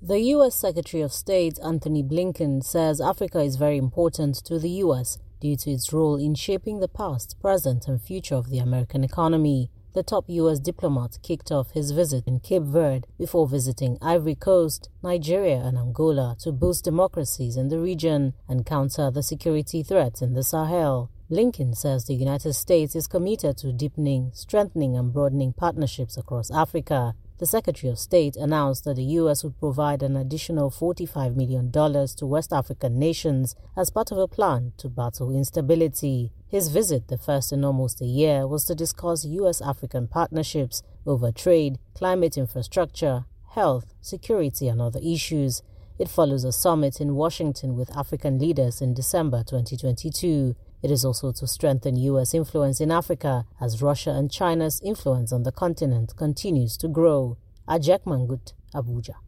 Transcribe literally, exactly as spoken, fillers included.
The U S Secretary of State Antony Blinken says Africa is very important to the U S due to its role in shaping the past, present and future of the American economy. The top U S diplomat kicked off his visit in Cape Verde before visiting Ivory Coast, Nigeria and Angola to boost democracies in the region and counter the security threats in the Sahel. Blinken says the United States is committed to deepening, strengthening and broadening partnerships across Africa. The Secretary of State announced that the U S would provide an additional forty-five million dollars to West African nations as part of a plan to battle instability. His visit, the first in almost a year, was to discuss U S-African partnerships over trade, climate infrastructure, health, security and other issues. It follows a summit in Washington with African leaders in December twenty twenty-two. It is also to strengthen U S influence in Africa as Russia and China's influence on the continent continues to grow. Ajak Mangut, Abuja.